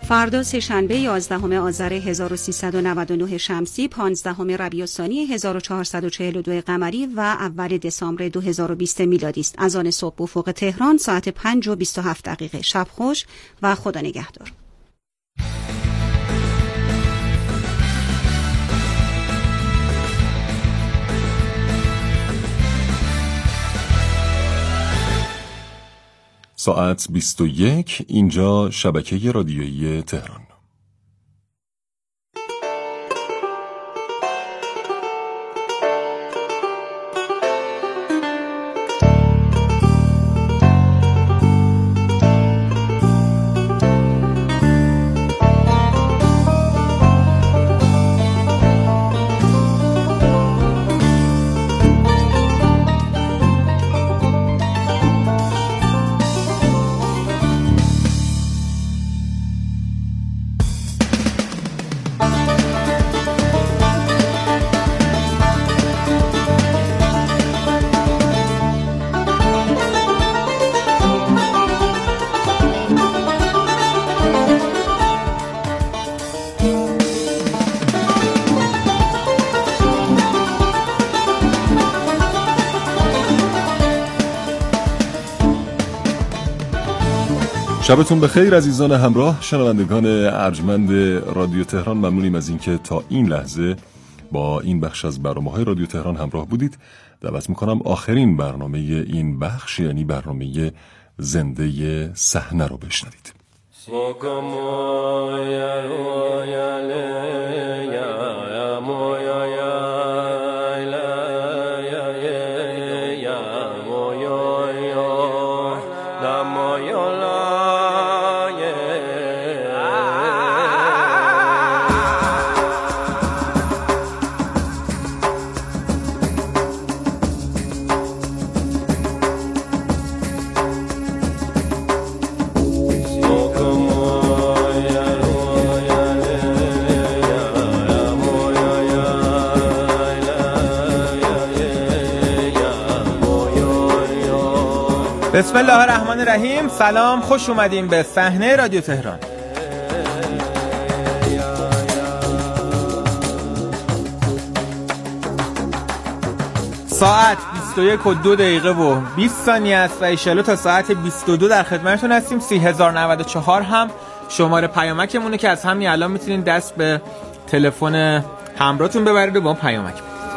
فردا سه‌شنبه 11 آذر 1399 شمسی، 15 ربیع الثانی 1442 قمری و اول دسامبر 2020 میلادی است. اذان صبح افق تهران ساعت 5:27. شب خوش و خدا نگهدار. ساعت 21. اینجا شبکه رادیویی تهران. شبتون بخیر عزیزان همراه شنوندگان ارجمند رادیو تهران. ممنونیم از اینکه تا این لحظه با این بخش از برنامه‌های رادیو تهران همراه بودید. دعوت میکنم آخرین برنامه این بخش، یعنی برنامه زنده صحنه رو بشنوید. بسم الله الرحمن الرحیم. سلام، خوش اومدیم به صحنه رادیو تهران. ساعت 21:02 است و ایشالا تا ساعت 22 در خدمتتون هستیم. 3094 هم شماره پیامکمونه که از همین الان میتونین دست به تلفن همراهتون ببرید و با پیامک.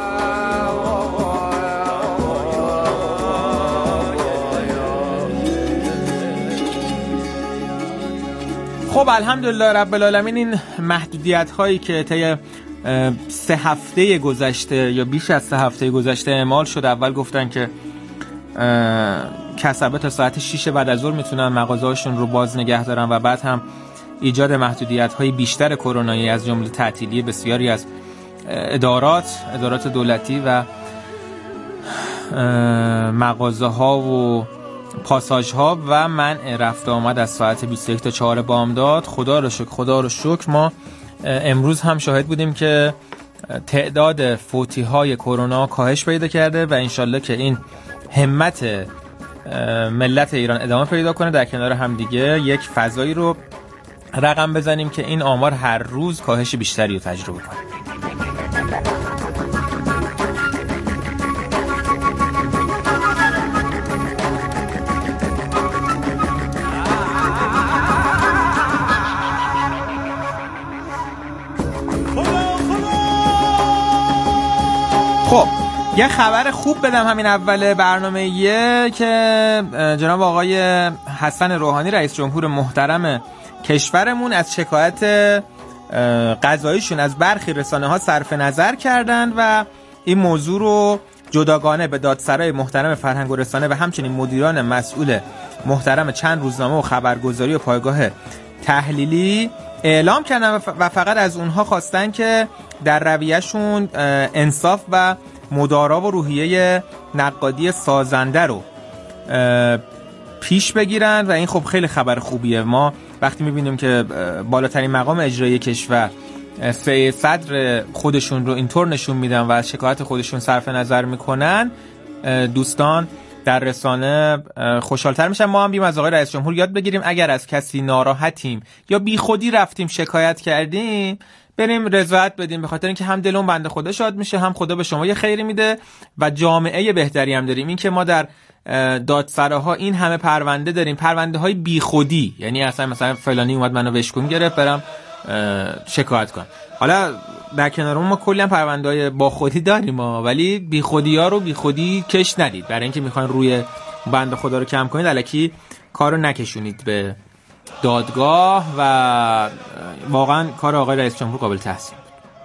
خب الحمدلله رب العالمین، این محدودیت هایی که طی 3 هفته گذشته یا بیش از 3 هفته گذشته اعمال شد، اول گفتن که کسبه تا ساعت 6 بعد از ظهر میتونن مغازه‌هاشون رو باز نگه دارن و بعد هم ایجاد محدودیت های بیشتر کرونایی از جمله تعطیلی بسیاری از ادارات دولتی و مغازه ها و پاساژ ها و منع رفت آمد از ساعت 21 تا 4 بامداد. خدا رو شکر ما امروز هم شاهد بودیم که تعداد فوتی های کرونا کاهش پیدا کرده و انشالله که این همت ملت ایران ادامه پیدا کنه، در کنار هم دیگه یک فضایی رو رقم بزنیم که این آمار هر روز کاهش بیشتری رو تجربه کنه. خب یه خبر خوب بدم همین اول برنامه که جناب آقای حسن روحانی رئیس جمهور محترم کشورمون از شکایت قضاییشون از برخی رسانه‌ها صرف نظر کردن و این موضوع رو جداگانه به دادسرای محترم فرهنگ و رسانه و همچنین مدیران مسئول محترم چند روزنامه و خبرگزاری و پایگاه تحلیلی اعلام کردن و فقط از اونها خواستن که در رویه‌شون انصاف و مدارا و روحیه نقادی سازنده رو پیش بگیرن و این خب خیلی خبر خوبیه. ما وقتی میبینیم که بالاترین مقام اجرایی کشور سید صدر خودشون رو اینطور نشون میدن و از شکایت خودشون صرف نظر میکنن، دوستان در رسانه خوشحال‌تر میشن. ما هم بیم از آقای رئیس جمهور یاد بگیریم اگر از کسی ناراحتیم یا بیخودی رفتیم شکایت کردیم بریم رضایت بدیم، به خاطر اینکه هم دلون بنده خدا شاد میشه، هم خدا به شما یه خیری میده و جامعه بهتری هم داریم. این که ما در دادسراها این همه پرونده داریم، پرونده های بیخودی، یعنی اصلا مثلا فلانی اومد منو بشکن گرفت برم شکایت کنم. حالا در کنار اون ما کلی هم پرونده های با خودی داریم ولی بیخودی ها رو بیخودی کش ندید، برای اینکه میخواین روی بنده خدا رو کم کنید الکی کارو نکشونید به دادگاه و واقعا کار آقای رئیس جمهور قابل تحسین.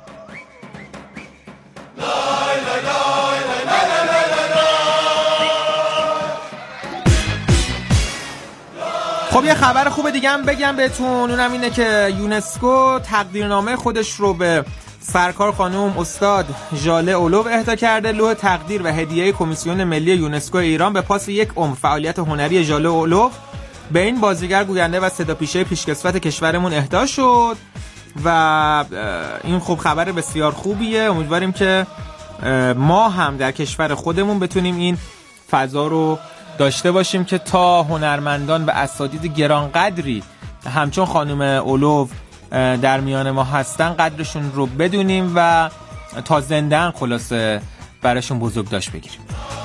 خب یه خبر خوب دیگه هم بگم بهتون، اونم اینه که یونسکو تقدیرنامه خودش رو به سرکار خانم استاد ژاله اولو اهدا کرده. لوح تقدیر و هدیه کمیسیون ملی یونسکو ایران به پاس یک عمر فعالیت هنری ژاله اولو به این بازیگر، گوینده و صداپیشه پیشکسوت کشورمون اهدا شد و این خوب خبر بسیار خوبیه. امیدواریم که ما هم در کشور خودمون بتونیم این فضا رو داشته باشیم که تا هنرمندان و اساتید گرانقدری همچون خانم اولو در میان ما هستن قدرشون رو بدونیم و تا زنده‌ان خلاصه براشون بزرگداشت بگیریم.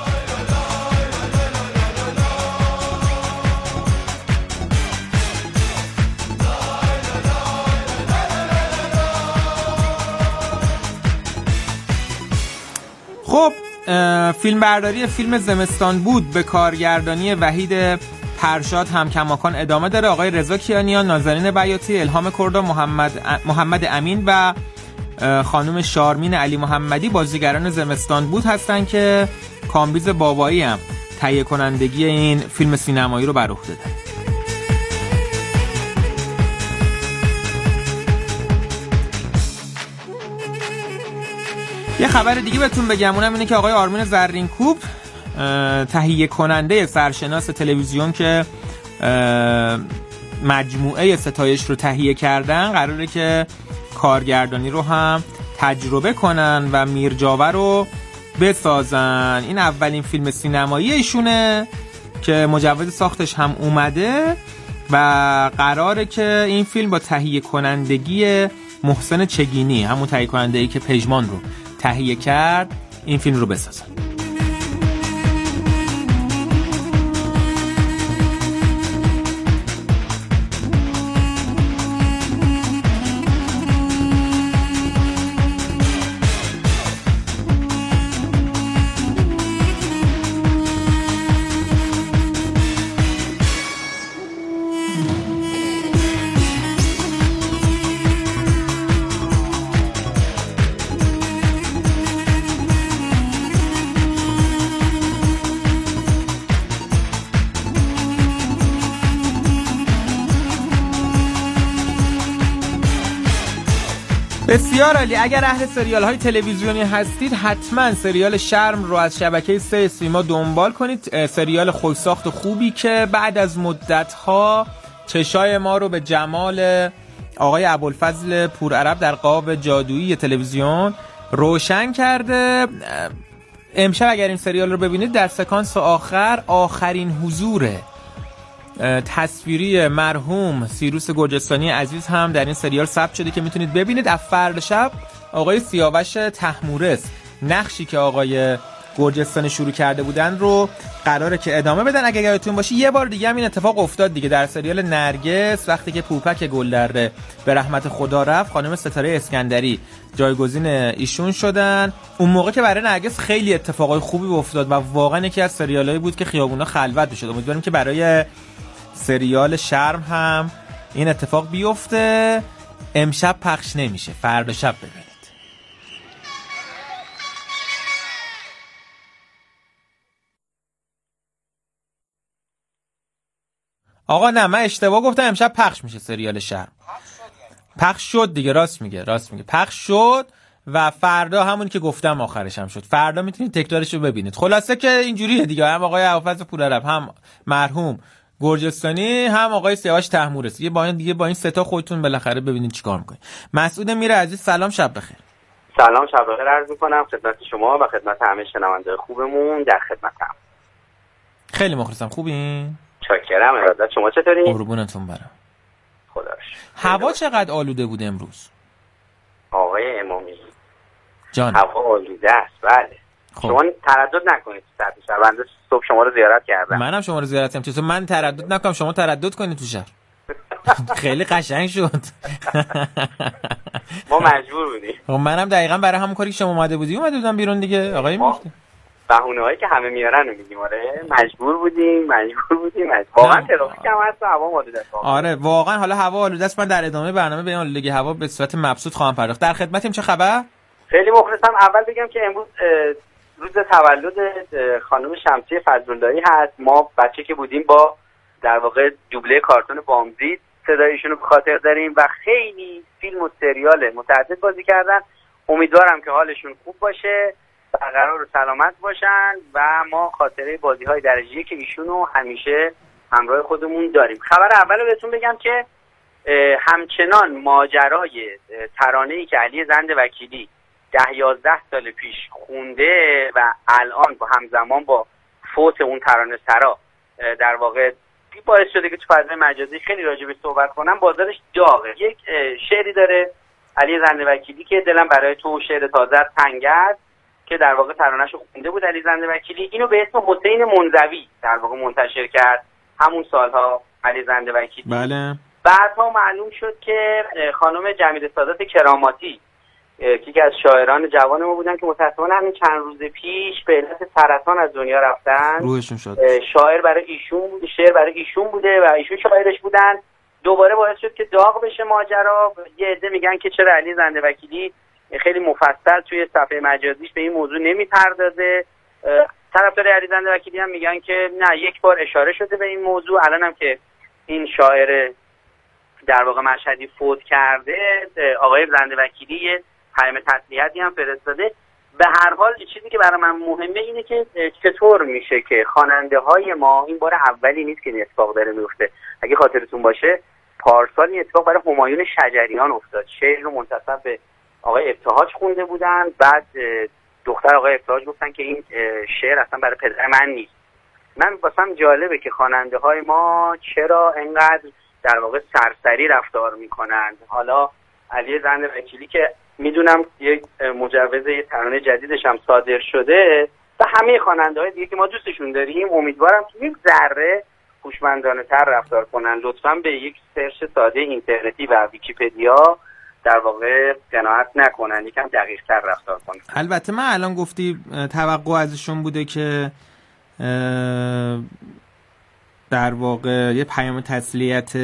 خب فیلم برداری فیلم زمستان بود به کارگردانی وحید پرشاد هم کماکان ادامه داره. آقای رضا کیانیان، نازنین بیاتی، الهام کردا، محمد امین و خانم شارمین علی محمدی بازیگران زمستان بود هستن که کامبیز بابایی هم تهیه کنندگی این فیلم سینمایی رو بر عهده دارن. یه خبر دیگه بهتون بگم، اونم اینه که آقای آرمین زرینکوب تهیه کننده سرشناس تلویزیون که مجموعه ستایش رو تهیه کردن قراره که کارگردانی رو هم تجربه کنن و میرجاوه رو بسازن. این اولین فیلم سینمایی ایشونه که مجوز ساختش هم اومده و قراره که این فیلم با تهیه کنندگی محسن چگینی، همون تهیه کننده‌ای که پژمان رو تهیه کرد، این فیلم رو بسازن. بسیار عالی. اگر اهل سریال های تلویزیونی هستید حتما سریال شرم رو از شبکه 3 سیما دنبال کنید. سریال خوشساخت خوبی که بعد از مدت ها چشای ما رو به جمال آقای ابوالفضل پورعرب در قاب جادویی تلویزیون روشن کرده. امشب اگر این سریال رو ببینید در سکانس آخرین حضور تصویری مرحوم سیروس گرجستانی عزیز هم در این سریال ثبت شده که میتونید ببینید. از فردا شب آقای سیاوش طهمورث نقشی که آقای گرجستانی شروع کرده بودن رو قراره که ادامه بدن. اگه یادتون باشه یه بار دیگه هم این اتفاق افتاد دیگه در سریال نرگس، وقتی که پوپک گلدره به رحمت خدا رفت، خانم ستاره اسکندری جایگزین ایشون شدن. اون موقع که برای نرگس خیلی اتفاقای خوبی افتاد و واقعا یکی از سریالایی بود که خیابونا خلوت بشه. امیدواریم که برای سریال شرم هم این اتفاق بیفته. امشب پخش نمیشه، فردا شب ببینید. آقا نه، من اشتباه گفتم، امشب پخش میشه سریال شرم. پخش شد دیگه، راست میگه پخش شد و فردا همون که گفتم آخرش هم شد. فردا میتونید تکرارش رو ببینید. خلاصه که اینجوریه دیگه، هم آقای ابوالفضل پورعرب، هم مرحوم گرجستانی، هم آقای سیاوش طهمورث. دیگه با این سه تا خودتون بالاخره ببینید چیکار میکنید. مسعود میر عزیز سلام، شب بخیر. سلام، شب بخیر عرض میکنم خدمت شما و خدمت همه شنونده خوبمون. در خدمتم. خیلی مخلصم. خوبین؟ چاکرم. ارادت. شما چطورین؟ قربونتون برم. خدا رو شکر. هوا چقدر آلوده بود امروز؟ آقای امامی جان هوا آلوده است. بله. خب. شما تردد نکنید. شهر بنده صبح شما رو زیارت کردم. منم شما رو زیارت کردم. چطور من تردد نکنم شما تردد کنید تو شهر؟ خیلی قشنگ شد. ما مجبور بودیم. خب منم دقیقاً برای همون کاری که شما اومده بودم بیرون دیگه آقای میفتی. بهونه‌هایی که همه میارن رو میگیم. آره مجبور بودیم. واقعا ترافیک هم هست و هوا آلوده است. آره واقعا حالا هوا آلوده است. من در ادامه برنامه به این آلودگی هوا به صورت مبسوط خواهم پرداخت. در خدمتیم. چه خبر؟ خیلی مخلصم. اول بگم که امروز روز تولد خانم شمسی فضل‌اللهی هست. ما بچه که بودیم با در واقع دوبله کارتون بامزید صدایشون رو به خاطر داریم و خیلی فیلم و سریال متعدد بازی کردن. امیدوارم که حالشون خوب باشه، برقرار و سلامت باشن و ما خاطره بازی‌های درجه‌ای که ایشون رو همیشه همراه خودمون داریم. خبر اول رو بهتون بگم که همچنان ماجرای ترانه‌ای که علی زند وکیلی 10-11 سال پیش خونده و الان با همزمان با فوت اون ترانه سرا در واقع باعث شده که تو فضای مجازی خیلی راجبش صحبت کنم. بازارش داغه. یک شعری داره علی زند وکیلی که دلم برای تو، شعر تازه تنگ است، که در واقع ترانه‌شو خونده بود علی زند وکیلی. اینو به اسم حسین منزوی در واقع منتشر کرد همون سالها علی زند وکیلی. بله. بعدها معلوم شد که خانم جمیله سادات کراماتی که از شاعران جوان ما بودن که متأسفانه همین چند روز پیش به علت سرطان از دنیا رفتن. روحشون شد. شعر برای ایشون بوده و ایشون شاعرش بودن. دوباره باعث شد که داغ بشه ماجرا. یه عده میگن که چرا علی زند وکیلی خیلی مفصل توی صفحه مجازیش به این موضوع نمیپردازه. طرفدار علی زند وکیلی هم میگن که نه، یک بار اشاره شده به این موضوع. الانم که این شاعر در واقع مشهدی فوت کرده، آقای زند وکیلی پیام تسلیتی هم فرستاده. به هر حال چیزی که برای من مهمه اینه که چطور میشه که خواننده های ما، این بار اولی نیست که این اتفاق داره میفته. اگه خاطرتون باشه پارسال این اتفاق برای همایون شجریان افتاد. شعر رو منتسب به آقای ابتهاج خونده بودن، بعد دختر آقای ابتهاج گفتن که این شعر اصلا برای پدر من نیست. من واسم جالبه که خواننده های ما چرا اینقدر در واقع سرسری رفتار میکنند. حالا علی زند وکیلی که میدونم یک مجوز ترانه جدیدش هم صادر شده و همه خواننده‌های دیگه که ما دوستشون داریم، امیدوارم که یک ذره هوشمندانه تر رفتار کنن. لطفاً به یک سرچ ساده اینترنتی و ویکی‌پدیا در واقع قناعت نکنن، یکم دقیق‌تر رفتار کنن. البته من الان گفتی توقع ازشون بوده که در واقع یه پیام تسلیت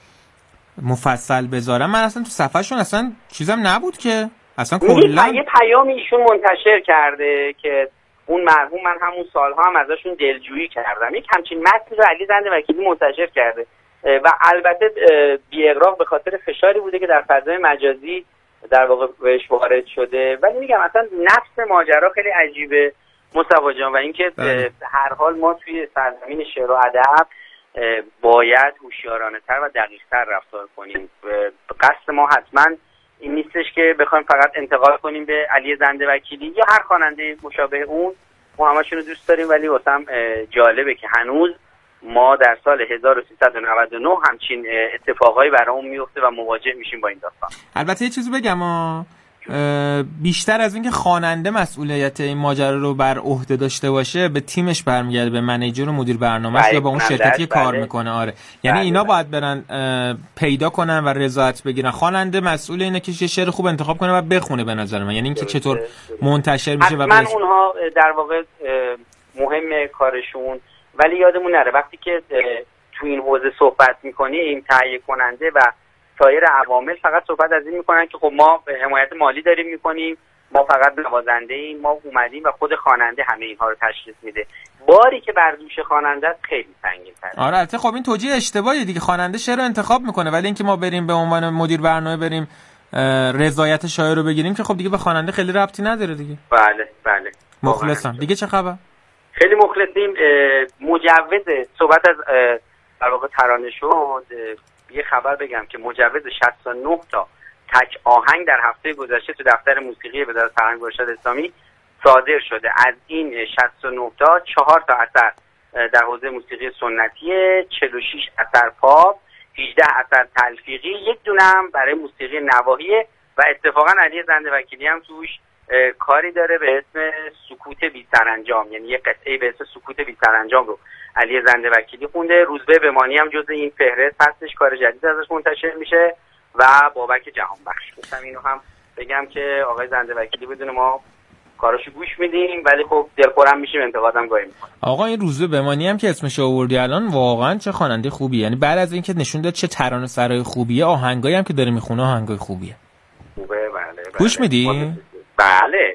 مفصل بذارم. من اصلا تو صفحه‌شون اصلا چیزم نبود که اصلا کلا یه پیامی ایشون منتشر کرده که اون مرحوم من همون سالها هم ازشون دلجویی کردم. یک همچین متنی رو علی زند وکیلی منتشر کرده و البته بی اغراق به خاطر فشاری بوده که در فضای مجازی در واقع بهش وارد شده. ولی میگم اصلا نفس ماجرا خیلی عجیبه مصطفی جان، و اینکه هر حال ما توی سرزمین شعر و ادب باید هوشیارانه‌تر و دقیق‌تر رفتار کنیم. قصد ما حتما این نیستش که بخوایم فقط انتقاد کنیم به علی زند وکیلی یا هر خواننده مشابه اون. ما همشون رو دوست داریم، ولی واسم جالبه که هنوز ما در سال 1399 همچین اتفاقایی برامون میفته و مواجه میشیم با این داستان. البته یه چیزی بگم، بیشتر از اینکه خواننده مسئولیت این ماجرا رو بر عهده داشته باشه، به تیمش برمیگرده، به منیجر و مدیر برنامه‌اش یا با اون شرکتی که کار میکنه. آره یعنی اینا باید برن پیدا کنن و رضایت بگیرن. خواننده مسئول اینه که شعر خوب انتخاب کنه و بخونه به نظر من، یعنی اینکه چطور منتشر میشه و من اونها در واقع مهمه کارشون، ولی یادمون نره وقتی که تو این حوزه صحبت میکنیم تهیه کننده و سایر عوامل فقط صحبت از این میکنن که خب ما حمایت مالی داریم میکنیم، ما فقط نوازنده ایم، ما اومدیم و خود خواننده همه اینها رو تشخیص میده. باری که بر دوش خواننده است خیلی سنگین‌تره. آره البته خب این توجیه اشتباهیه دیگه. خواننده شعر رو انتخاب میکنه، ولی اینکه ما بریم به عنوان مدیر برنامه بریم رضایت شاعر رو بگیریم که خب دیگه به خواننده خیلی ربطی نداره دیگه. بله مخلصم. دیگه چه خبر؟ خیلی مخلصیم. مجوز صحبت از در واقع ترانه شد. یه خبر بگم که مجوز 69 تا تک آهنگ در هفته گذشته تو دفتر موسیقی وزارت فرهنگ و ارشاد اسلامی صادر شده. از این 69 تا 4 تا اثر در حوزه موسیقی سنتی، 46 اثر پاپ، 18 اثر تلفیقی، یک دونه هم برای موسیقی نواحی و اتفاقا علی زنده وکیلی هم توش کاری داره به اسم سکوت بی سرانجام، یعنی یک قطعه به اسم سکوت بی سرانجام رو علی زنده وکیلی خونده. روزبه بمانی هم جزء این فهرست هستش، کار جدید ازش منتشر میشه و بابک جهانبخش. گفتم اینو هم بگم که آقای زنده وکیلی بدون ما کاراشو گوش میدیم، ولی خب دلخورم میشیم، انتقادم گاهی میکنیم. آقا این روزبه بمانی هم که اسمش آوردی الان واقعا چه خواننده خوبیه، یعنی بعد از اینکه نشون داد چه ترانه سرای خوبیه، آهنگایی هم که داره میخونه آهنگای خوبیه. خوبه. بله. گوش میدی؟ بله.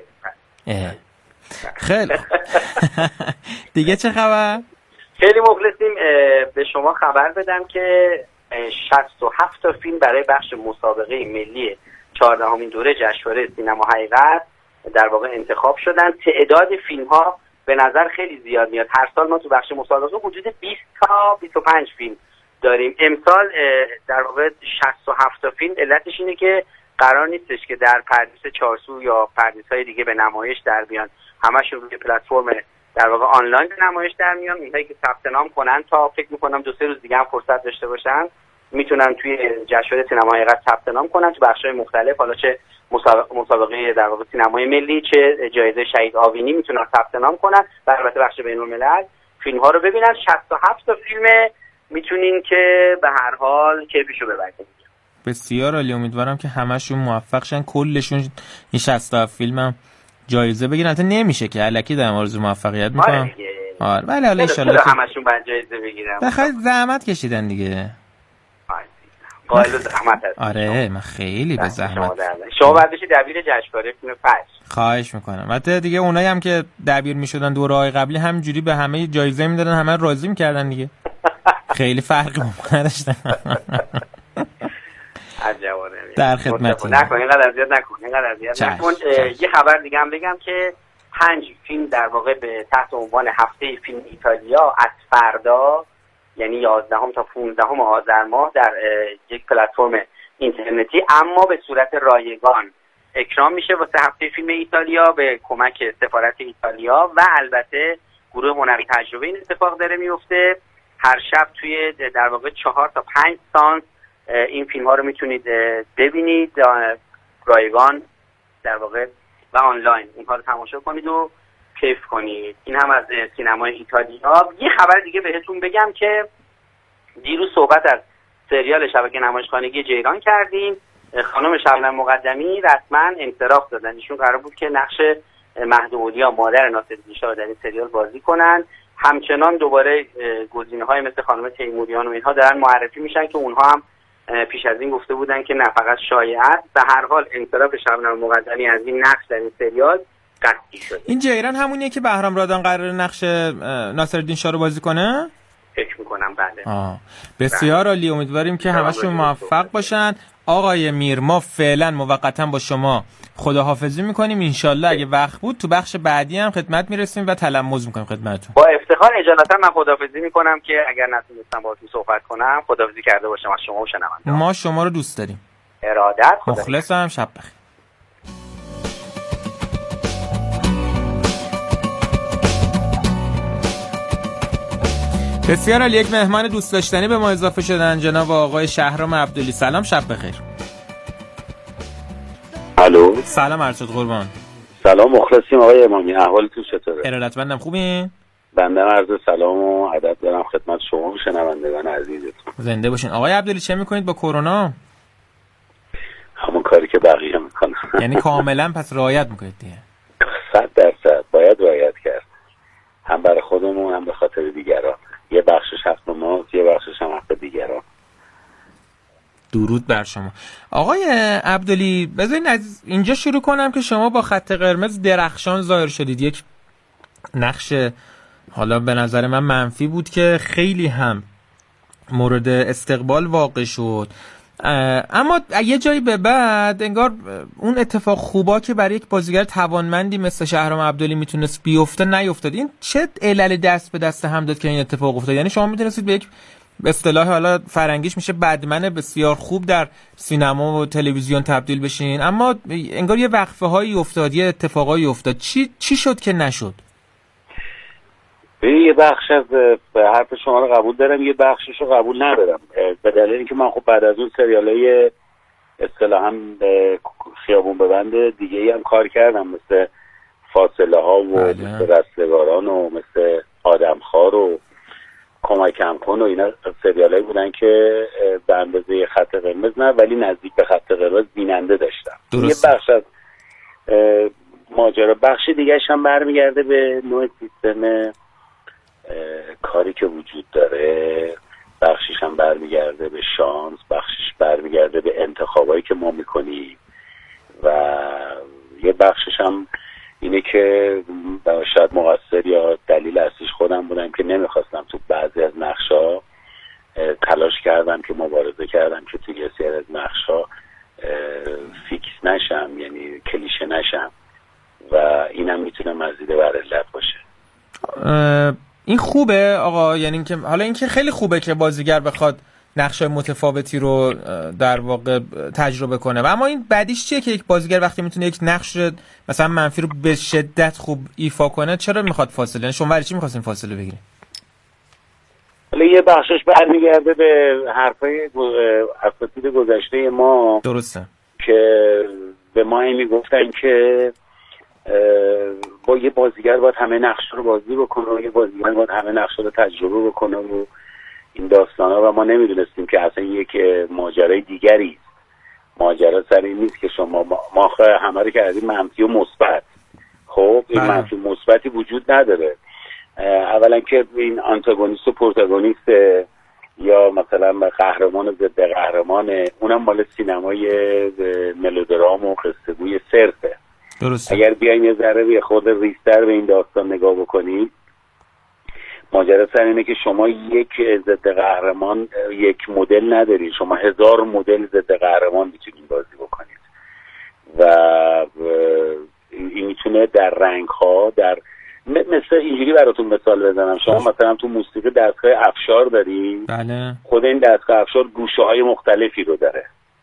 خیلی دیگه چه خبر؟ خیلی مخلصیم. به شما خبر بدم که 67 تا فیلم برای بخش مسابقه ملی 14مین دوره جشنواره سینما حقیقت در واقع انتخاب شدن. تعداد فیلم ها به نظر خیلی زیاد میاد. هر سال ما تو بخش مسابقه حدود 20 تا 25 فیلم داریم. امسال در واقع 67 تا فیلم. علتش اینه که قرار نیستش که در پردیس چارسو یا پردیس‌های دیگه به نمایش در بیان، همشون روی پلتفرم در واقع آنلاین به نمایش در میان. اونایی که ثبت نام کنن تا فکر می‌کنم 2-3 روز دیگه هم فرصت داشته باشن میتونن توی جشنواره سینما حقیقت ثبت نام کنن تو بخش‌های مختلف، حالا چه مسابقه در واقع سینمای ملی چه جایزه شهید آوینی میتونن ثبت نام کنن و البته بخش بین‌الملل فیلم‌ها رو ببینن. 67 تا فیلم میتونین که به هر حال کیفشو ببرید. بسیار عالی، امیدوارم که همشون موفق شن، کلشون این 67 فیلم هم جایزه بگیرن. البته نمیشه که الکی در آرزو موفقیت میکنم. آره ولی حالا ان شاءالله همشون باید جایزه بگیرن. بخاطر زحمت کشیدن دیگه. قائل زحمت هست. آره من خیلی به زحمت. شما بعد بشید دبیر جشنواره فیلم فجر. خواهش میکنم. البته دیگه اونایی هم که دبیر میشدن دوره‌های قبلی همینجوری به همه جایزه میدادن، همه راضی میکردن دیگه. خیلی فرقی نداشتن. در خدمتی. نکن اینقدر اذیت نکن. یه خبر دیگه هم بگم که 5 فیلم در واقع به تحت عنوان هفته فیلم ایتالیا از فردا یعنی 11 تا 15 آذر ماه در یک پلتفرم اینترنتی اما به صورت رایگان اکرام میشه واسه هفته فیلم ایتالیا به کمک سفارت ایتالیا و البته گروه هنری تجربه. این اتفاق داره میفته هر شب توی در واقع 4 تا 5 سانس این فیلم ها رو میتونید ببینید رایگان در واقع و آنلاین اینها رو تماشا کنید و کیف کنید. این هم از سینمای ایتالیا. یه خبر دیگه بهتون بگم که دیروز صحبت از سریال شبکه نمایشخانگی جیران کردیم. خانم شبنم مقدمی رسما انصراف دادن. ایشون قرار بود که نقش مهداولیا مادر ناصرالدین شاه در این سریال بازی کنن. همچنان دوباره گزینه‌های مثل خانم تیموریان و اینها دارن معرفی میشن که اونها هم پیش از این گفته بودن که نه فقط شایعه. به هر حال انصراف شبنم مقدمی از این نقش در این سریال قطعی شده. این جیران همونیه که بهرام رادان قرار نقش ناصرالدین شاه رو بازی کنه؟ فکر میکنم بله. بسیار عالی، امیدواریم که همشون موفق باشن. آقای میر ما فعلا موقتا با شما خداحافظی میکنیم. انشالله اگه وقت بود تو بخش بعدی هم خدمت میرسیم و تلمذ میکنیم خدمتتون. با افتخار اجالتا من خداحافظی میکنم که اگر نتونستم باهاتون صحبت کنم خداحافظی کرده باشم از شما و شنوندگان. ما شما رو دوست داریم. ارادت. مخلصم. شب بخیر. بسیار عالی. یک مهمان دوست داشتنی به ما اضافه شدن، جناب آقای شهرام عبدلی. سلام، شب بخیر. الو. سلام عرض قربان. سلام، مخلصیم آقای امامی. احوالتون چطوره؟ ارادتمندم. خوبین؟ بنده عرض سلام و ادب دارم خدمت شما و شنوندگان عزیزتون. زنده باشین. آقای عبدلی چه میکنید با کرونا؟ همون کاری که بقیه میکنن. یعنی کاملا پس رعایت میکنید دیگه؟ 100% باید رعایت کرد، هم برای خودمون هم به خاطر دیگران. یه بخشش حق ماست، یه بخشش هم حق دیگران. درود بر شما. آقای عبدلی بذارین از اینجا شروع کنم که شما با خط قرمز درخشان ظاهر شدید. یک نقش حالا به نظر من منفی بود که خیلی هم مورد استقبال واقع شد، اما یه جایی به بعد انگار اون اتفاق خوبا که برای یک بازیگر توانمندی مثل شهرام عبدلی میتونست بیفته نیفتاد. این چه علل دست به دست هم داد که این اتفاق افتاد؟ یعنی شما میتونستید به یک به اصطلاح حالا فرنگیش میشه بدمن بسیار خوب در سینما و تلویزیون تبدیل بشین، اما انگار یه وقفه هایی افتاد، یه اتفاقایی افتاد. چی شد که نشد؟ یه بخش از حرف شما رو قبول دارم، یه بخشش رو قبول ندارم، به دلیل اینکه من خب بعد از اون سریالای اصطلاحاً خیابون ببند دیگه ای هم کار کردم، مثل فاصله ها و مثل رستگاران و مثل آدمخوار و کمکم کن و اینا سریالایی بودن که به اندازه خط قرمز نه ولی نزدیک به خط قرمز بیننده داشتم. یه بخش از ماجرا، بخش دیگه‌ش هم برمیگرده به نوع سیستم کاری که وجود داره، بخشش هم برمیگرده به شانس، بخشش برمیگرده به انتخابایی که ما میکنیم و یه بخشش هم اینه که شاید مقصر یا دلیل اصلیش خودم بودم که نمیخواستم تو بعضی از نقشا تلاش کردم که مبارزه کردم که توی یه سری از نقشا فیکس نشم، یعنی کلیشه نشم و اینم میتونه مزیده بر علت باشه. این خوبه آقا، یعنی که حالا اینکه خیلی خوبه که بازیگر بخواد نقشای متفاوتی رو در واقع تجربه کنه و اما این بعدیش چیه که یک بازیگر وقتی میتونه یک نقش مثلا منفی رو به شدت خوب ایفا کنه چرا میخواد فاصله؟ یعنی شما برای چی میخواستین فاصله بگیرین؟ حالا یه بخشش برمیگرده به حرفای اساتید گذشته ما. درسته که به ما میگفتن که با یه بازیگر باید همه نقش رو بازی بکنه و یه بازیگر باید همه نقش رو تجربه بکنه و این داستانا و ما نمیدونستیم که اصلا یک ماجرای دیگری است. ماجرا سر این نیست که شما ما همه رو کردیم منفی و مثبت. خب این منفی و مثبتی وجود نداره. اولا که این آنتاگونیست و پروتاگونیست یا مثلا قهرمان و ضد قهرمان، اونم مال سینمای ملودرام و قصه‌گوی صرفه. درسته. اگر بیایم یه ذره خود ریستر به این داستان نگاه بکنید، ماجرا سر اینه که شما یک ضد قهرمان یک مدل ندارید، شما 1000 مدل ضد قهرمان میتونید بازی بکنید و این میتونه در رنگ ها در مثل اینجوری براتون مثال بزنم. شما مثلا تو موسیقی دستگاه افشار دارید. بله. خود این دستگاه افشار گوشه های مختلفی رو داره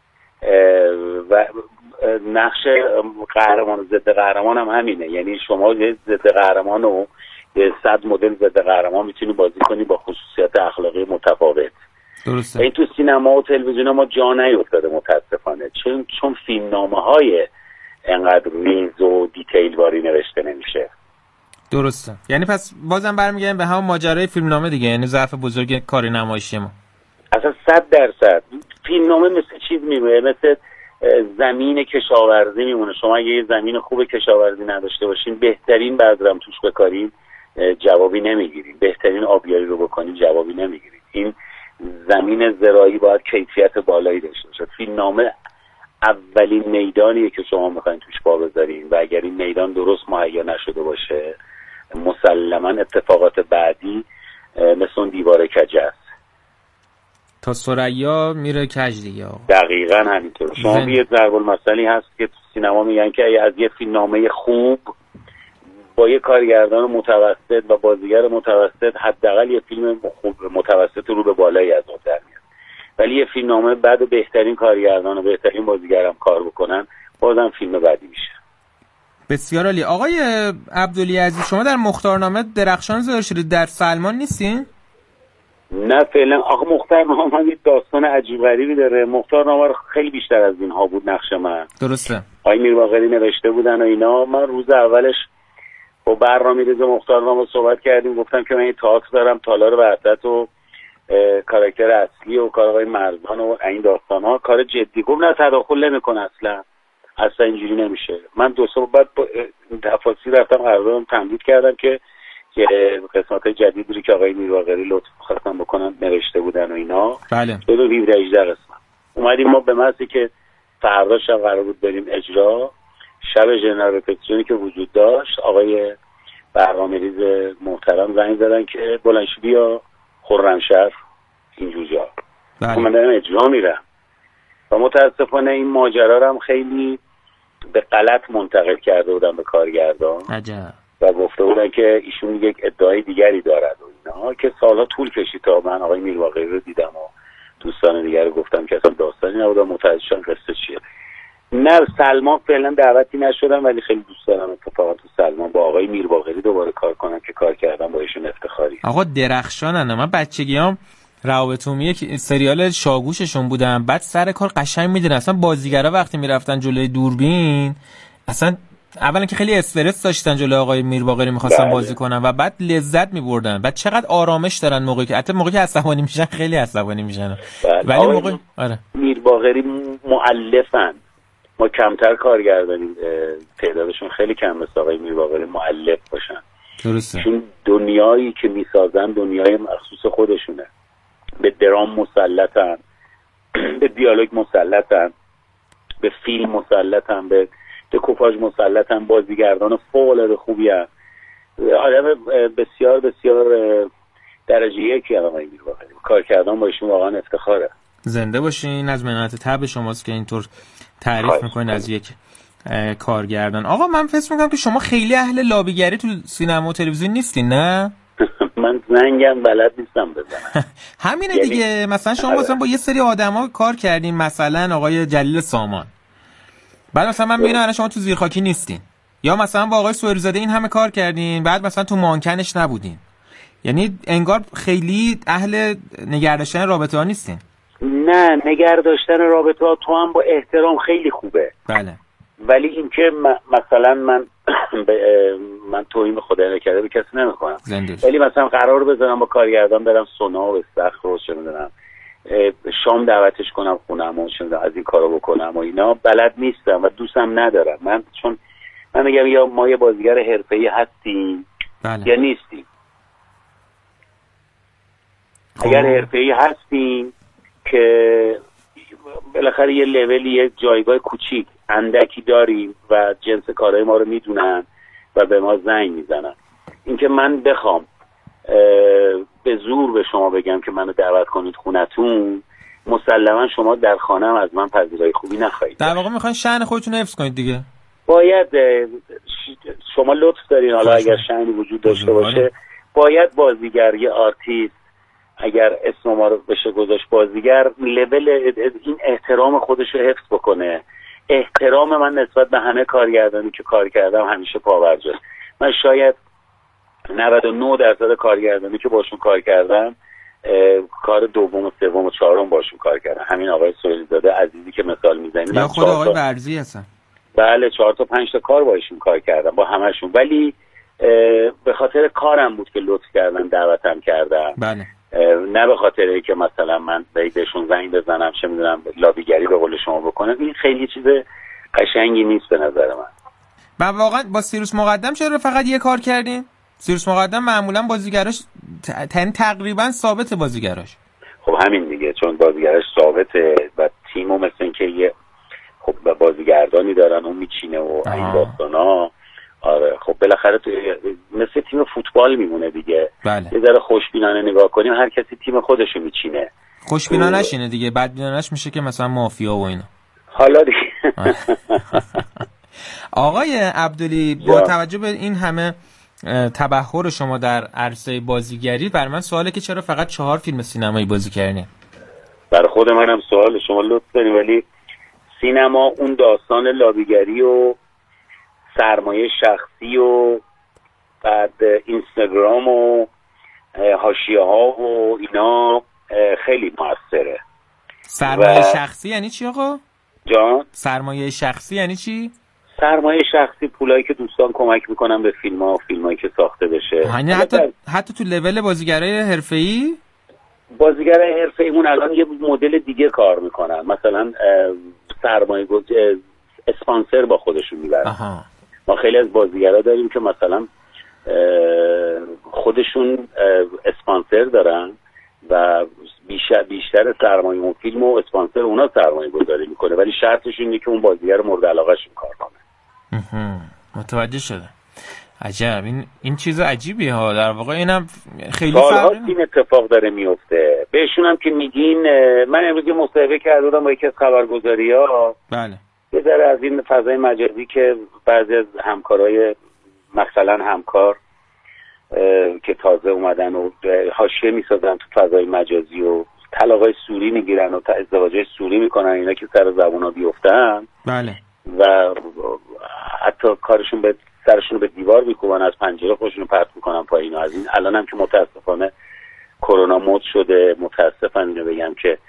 و نقش قهرمان و ضد قهرمان هم همینه، یعنی شما ضد قهرمان و 100 مدل ضد قهرمان میتونی بازی کنی با خصوصیات اخلاقی متفاوت. درسته. این تو سینما و تلویزیون ما جا نیفتاده متاسفانه، چون فیلمنامه‌های انقدر ریز و دیتیل واری نوشته نمیشه. درسته. یعنی پس بازم برمیگردیم به همون ماجرای فیلمنامه دیگه، یعنی ضعف بزرگ کار نمایشی ما. اصلا 100% فیلمنامه مثل چیز میمونه، مثل زمین کشاورزی میمونه. شما اگه یه زمین خوب کشاورزی نداشته باشین، بهترین بذرم توش بکارین جوابی نمیگیرین، بهترین آبیاری رو بکنین جوابی نمیگیرین. این زمین زراعی باید کیفیت بالایی داشته باشه. فیلمنامه اولین میدانیه که شما میخواین توش پا بذارین و اگر این میدان درست مهیا نشده باشه مسلما اتفاقات بعدی مثل اون دیوار کج است، تا ثریا میره کج دیگه. دقیقاً همینطور. شما یه ضرب المثلی هست که تو سینما میگن که از یه فیلمنامه خوب با یه کارگردان متوسط و بازیگر متوسط حداقل یه فیلم خوب متوسط رو به بالایی از اون در میاد، ولی یه فیلمنامه بعد و بهترین کارگردان و بهترین بازیگر هم کار بکنن بازم فیلم بعدی میشه. بسیار عالی. آقای عبدلی عزیز، شما در مختارنامه درخشان ظاهر شدید، در سلمان نیستین؟ نه فعلا. آخه مختارنامه یه داستان عجیب غریبی داره. مختارنامه خیلی بیشتر از اینها بود نقش من. درسته. آقای میرباقری نوشته بودن و اینا. من روز اولش با برنامه‌ریز مختارنامه صحبت کردیم، گفتم که من این تئاتر دارم، تالار وحدت و کاراکتر اصلی و کار آقای مرزبان و این داستان‌ها کار جدی. گفت نه تداخل نمی‌کنه اصلا اینجوری نمیشه. من دو سه بعد تفاصیل رفتم قراردادم تمدید کردم که قسمت جدیدی که آقای میرباقری لطف خواستن بکنن نوشته بودن و اینا. بله. 17 قسمت. اومدیم ما به محضی که فردا شب قرار بود بریم اجرا، شب ژنرال رپتیشنی که وجود داشت آقای برنامه‌ریز محترم زنگ زدن که بلنش بیا خرمشهر اینجوجا. من دارم اجرا میرم و متاسفانه این ماجرا رو هم خیلی به غلط منتقل کرده بودن به کارگردان. عجب. و گفته بودن که ایشون یک ادعای دیگری دارد و اینا که سالها طول کشید تا من آقای میرباقری رو دیدم و دوستان دیگر رو گفتم که اصلا داستانی نبود، متوجه شدن قصه چیه. نه سلمان فعلا دعوتی نشدم، ولی خیلی دوست دارم اتفاقا تو سلمان با آقای میرباقری دوباره کار کنم که کار کردم با ایشون افتخاری. آقا درخشانن. من بچگیام روابط عمومی که سریال شاگوششون بودم، بعد سر کار قشنگ میدونن اصلا بازیگرا وقتی میرفتن جلوی دوربین اصلا اولا که خیلی استرس داشتن جلوی آقای میرباقری می‌خواستن بازی کنن و بعد لذت می‌بردن. بعد چقدر آرامش دارن موقعی که حتی موقعی که عصبانی میشن خیلی عصبانی میشن. ولی موقع میرباقری مؤلفن، ما کمتر کارگردانیم، تعدادشون خیلی کم مثل آقای میرباقری مؤلف باشن. درسته. چون دنیایی که میسازن دنیای مخصوص خودشونه، به درام مسلطن، به دیالوگ مسلطن، به فیلم مسلطن، به دکوپاژ مسلطن، بازیگردان فوق‌العاده خوبی هستن، آدم بسیار بسیار درجه یکی آقای میرباقری. کار کردن با ایشون واقعا افتخاره. زنده باشین. از منت تب شماست که اینطور تعریف میکنین از یک کارگردان. آقا من فکر میکنم که شما خیلی اهل لابیگری تو سینما و تلویزیون نیستین، نه؟ من زنگم بلد نیستم بزنم. همینه دیگه. مثلا شما مثلا با یه سری آدما کار کردین، مثلا آقای جلیل سامان، بعد مثلا من میبینم شما تو زیرخاکی نیستین، یا مثلا با آقای سوهری‌زاده این همه کار کردین بعد مثلا تو مانکنش نبودین. یعنی انگار خیلی اهل نگه داشتن رابطه ها نیستین. نه، نگه داشتن رابطه ها تو هم با احترام خیلی خوبه. بله. ولی اینکه مثلا من توهین به خدا نکرده به کسی نمیکنم، ولی مثلا قرار بذارم با کارگردان برم سونا و استخر و چه میدونم شام دعوتش کنم خونم و از این کارو بکنم و اینا، بلد نیستم و دوستم ندارم. چون من میگم یا ما یه بازیگر حرفه‌ای هستیم یا نیستیم. اگر حرفه‌ای هستیم که بالاخره یه لولی، یه جایگاه کوچیک اندکی داریم و جنس کارهای ما رو میدونن و به ما زنگ میزنن. اینکه من بخوام به زور به شما بگم که منو دعوت کنید خونتون، مسلما شما در خانه‌ام از من پذیرایی خوبی نخواهید. در واقع میخواین شأن خودتون حفظ کنید دیگه. باید شما لطف دارین، حالا اگر شأنی وجود داشته باشه باید بازیگر، یه آرتیست اگر اسم ما رو بشه گذاشت بازیگر، لول این احترام خودش رو حفظ بکنه. احترام من نسبت به همه کارگردانی که کار کردم همیشه پاورجاست. من شاید 99% کارگردانی که باشون کار کردم کار دوم و سوم و چهارم باشون کار کردم. همین آقای سوهری‌زاده عزیزی که مثال میزنید، یا خود آقای برزی هستن. بله 4 تا 5 تا کار باشون کار کردم با همشون، ولی به خاطر کارم بود که لطف کردن دعوتم کردم. بله. نه به خاطر که مثلا من بهشون زنگ بزنم چه میدونم لابیگری به قول شما بکنم. این خیلی چیز قشنگی نیست به نظر من. و واقعا با سیروس مقدم چرا فقط یه کار کردین؟ سیروس مقدم معمولا بازیگراش تقریبا ثابت بازیگراش. خب همین دیگه، چون بازیگراش ثابته و تیمو مثل این که یه خب بازیگردانی دارن اون میچینه و این داستانا. آره خب بالاخره تو مثل تیم فوتبال میمونه دیگه. بله. یه ذره خوشبینانه نگاه کنیم، هر کسی تیم خودشو میچینه. خوشبینانش اینه دیگه، بدبینانش میشه که مثلا مافیا و اینا. حالا دیگه آقای عبدلی با توجه به این همه تبحر شما در عرصه بازیگری، بر من سواله که چرا فقط 4 فیلم سینمایی بازی کردین؟ برای خود منم سوال، شما لطف دارین، ولی سینما اون داستان لابیگری و سرمایه شخصی و بعد اینستاگرام و حاشیه ها و اینا خیلی موثره. سرمایه شخصی یعنی چی آقا؟ جان؟ سرمایه شخصی یعنی چی؟ سرمایه شخصی پولایی که دوستان کمک میکنن به فیلمایی که ساخته بشه. یعنی حتی تو لول بازیگرای حرفه‌ای؟ بازیگرای حرفه‌ایمون الان یه مدل دیگه کار میکنن، مثلا سرمایه اسپانسر با خودشون میبرن. ما خیلی از بازیگرا داریم که مثلا خودشون اسپانسر دارن و بیشتر سرمایه اون فیلم و اسپانسر اونا سرمایه گذاری میکنه، ولی شرطش اینه که اون بازیگر مورد علاقه‌شون کار کنه. متوجه شده. عجب، این چیز عجیبیه ها. در واقع اینم خیلی سال‌ها این اتفاق داره میفته. بهشون هم که میگین، من امروز یه مصاحبه کردم با یکی از خبرگزاری‌ها. بله. یه ذره از این فضای مجازی که بعضی از همکارای مثلا همکار که تازه اومدن و حاشیه میسازن تو فضای مجازی و طلاقای سوری میگیرن و ازدواجای سوری میکنن، اینا که سر زبونا بیفتن بله و حتی کارشون به سرشون به دیوار میکوبن، از پنجره خودشون پرت میکنن پایین. از این الان هم که متاسفانه کرونا مد شده، متاسفم اینو بگم که